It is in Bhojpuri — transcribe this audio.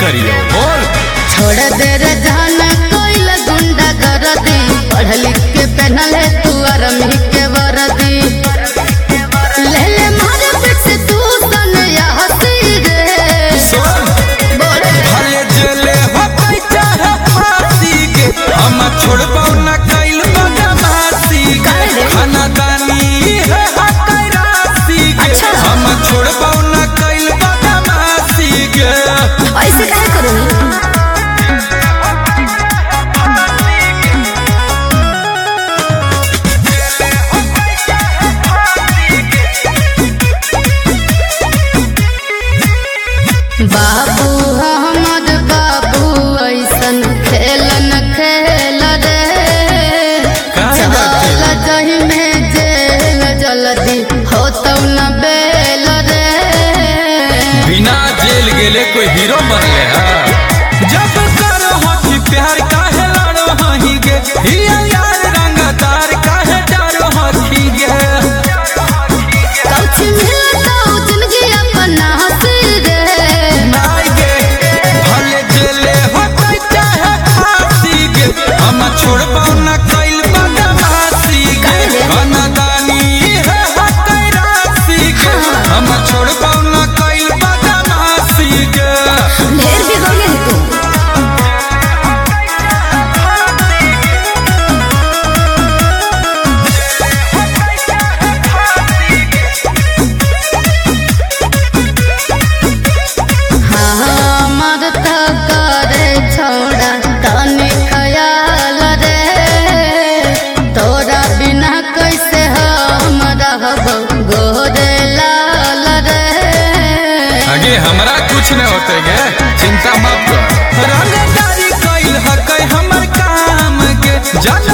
करियो बोल। छोड़ दे रे जान कोई गुंडा गर्दी, पढ़ लिख के पहनल है तू अरमी के वर्दी। ले ले मारे पीछे तू सन या हंसी रे। बोल भले जले हो कोई चाहे फांसी के, हम छोड़बो न कइल बदमाशी के। खानदानी है हकई राशि के, हम छोड़बो न कइल बदमाशी के। ऐसे काहे करूं? बाबू हमद बाबू ऐसन खेलन खेल रे। चल जही में जेल जल्दी हो तो न बेल रे। बिना जेल गेले कोई हीरो बनले है। जब करो हकी प्यार काहे लड़ो हही गे, हिया यार रंगदार काहे डरो हकी गे। कौची मिलता जिंदगी अपना हंसी रे। नाई गे भले जेले हो कोई चाहे फांसी गे, हम छोड़बो न कइल बदमाशी गे। खानदानी है हकई राशि गे, हम छोड़बो न कइल बदमाशी गे। ढेर भी गौले है तू। हाँ मरता करे छोड़ा तनी ख्याल रे। तोरा बिना कैसे हम रहबो गोरे लाल रे। आगे हमरा कुछ न होते गे, चिंता मत कर। रंगदारी कइल हकई हमर काम के, जान